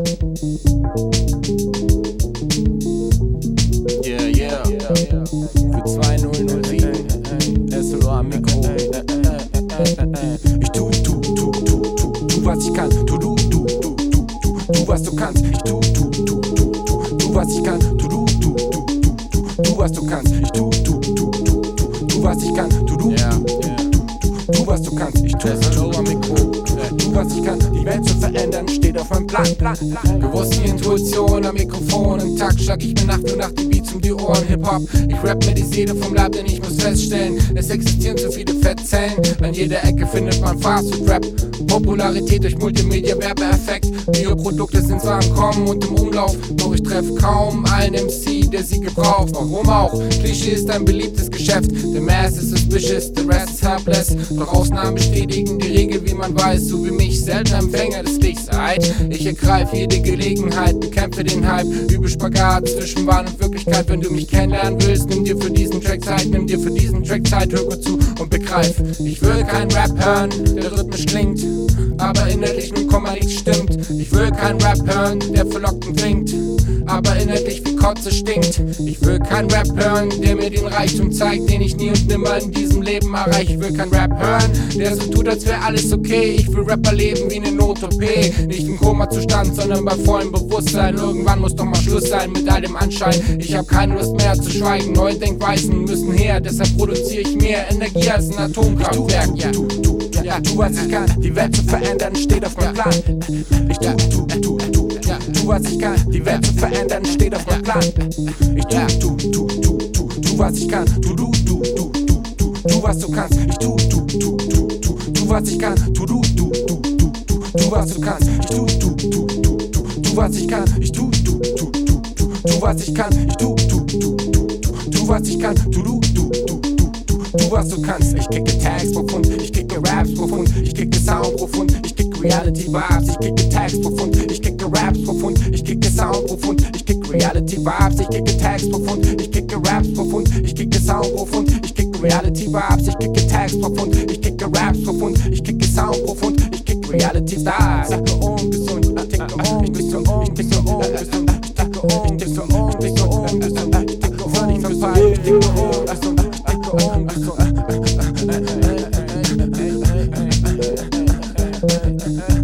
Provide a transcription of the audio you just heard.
Yeah. Für 2007 SLO am Mikro. Ich tu, was ich kann. Tu, was du kannst. Ich tu, was ich kann. Tu, was du kannst. Ich tu, was ich kann. Tu, was du kannst. Ich tu, am Mikro. Tu, was ich kann. Die Welt zu verändern steht auf meinem Plan. Bewusste Intuition am Mikrofon. Im Takt schlag ich mir Nacht für Nacht die Beats um die Ohren. Hip-Hop, ich rap mir die Seele vom Leib, denn ich muss feststellen, es existieren zu viele Fettzellen. An jeder Ecke findet man Fast-Food-Rap. Popularität durch Multimedia-Werbeeffekt. Bioprodukte sind zwar im Kommen und im Umlauf, doch ich treffe kaum einen MC, der sie gebraucht. Warum auch? Klischee ist ein beliebtes Geschäft. The mass is suspicious, the rest is helpless. Doch Ausnahmen bestätigen die Regel, wie man weiß. So wie mich, seltener Empfänger des Lichts. Ich ergreife jede Gelegenheit, bekämpfe den Hype, übe Spagat zwischen Wahn und Wirklichkeit. Wenn du mich kennenlernen willst, nimm dir für diesen Track Zeit, hör gut zu und begreif. Ich will kein Rap hören, der rhythmisch klingt, aber innerlich 0, nichts stimmt. Ich will kein Rap hören, der verlockt und winkt, aber innerlich wie Kotze stinkt. Ich will kein Rap hören, der mir den Reichtum zeigt, den ich nie und nimmer in diesem Leben erreiche. Ich will kein Rap hören, der so tut, als wäre alles okay. Ich will Rapper leben wie eine Not-OP, nicht im Koma-Zustand, sondern bei vollem Bewusstsein. Irgendwann muss doch mal Schluss sein mit all dem Anschein. Ich hab keine Lust mehr zu schweigen, neue Denkweisen müssen her. Deshalb produziere ich mehr Energie als ein Atomkraftwerk. Tu, was ich kann, die Welt zu verändern, steht auf meinem Plan. Ich tu, was ich kann, die Welt zu verändern, steht auf meinem Plan. Ich tu, was ich kann, tu, was du kannst. Ich tu, was ich kann, tu, was du kannst. Ich tu, was ich kann, ich tu, was ich kann. Ich tu, was ich kann, tu, was du kannst. Ich kicke Tags profund, ich kicke Raps profund, ich kicke Sound profund, ich kicke Reality Vibes, ich kicke Tags profund, ich kicke Raps profund, ich kicke Sound profund, ich kicke Reality Vibes, ich kicke Tags profund, ich kicke Raps profund, ich kicke Sound profund, ich kicke Reality Vibes, ich kicke Tags profund, ich kicke Raps profund, ich kicke Sound profund, ich kicke Reality Vibes. Ich ticke ungesund, ich ticke ungesund, ich ticke ungesund, ich ticke ungesund, ich ticke ungesund, ich ticke ungesund, ich ticke völlig verpeilt, ich ticke ungesund. Hey.